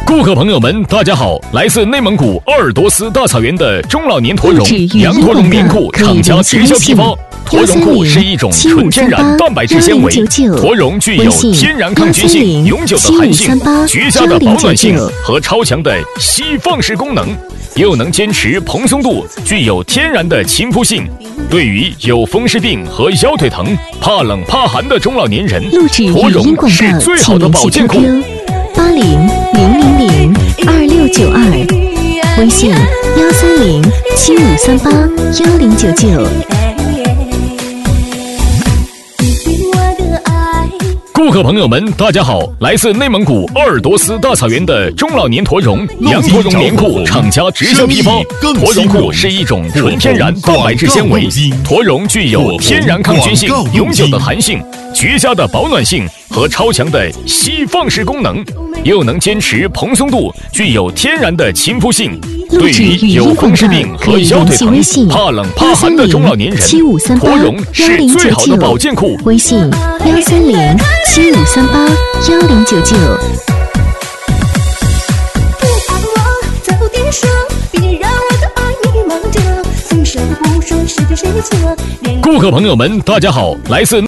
顾客朋友们，大家好！来自内蒙古鄂尔多斯大草原的中老年驼绒羊驼绒棉裤厂家直销批发。驼绒裤是一种纯天然蛋白质纤维，驼绒具有天然抗菌性、永久的弹性、绝佳的保暖性和超强的吸放式功能，又能坚持蓬松度，具有天然的亲肤性。对于有风湿病和腰腿疼、怕冷怕寒的中老年人，驼绒是最好的保健裤。 80002692，微信13075381099。 顾客朋友们，大家好！来自内蒙古鄂尔多斯大草原的中老年驼绒羊驼绒棉裤厂家直销批发。驼绒裤是一种纯天然蛋白质纤维，驼绒具有天然抗菌性、永久的弹性、绝佳的保暖性和超强的吸放式功能，又能坚持蓬松度，具有天然的亲肤性。对于有风湿病和腰腿疼、怕冷怕寒的中老年人，驼绒是最好的保健裤。 微信13075381099。 顾客朋友们，大家好！来自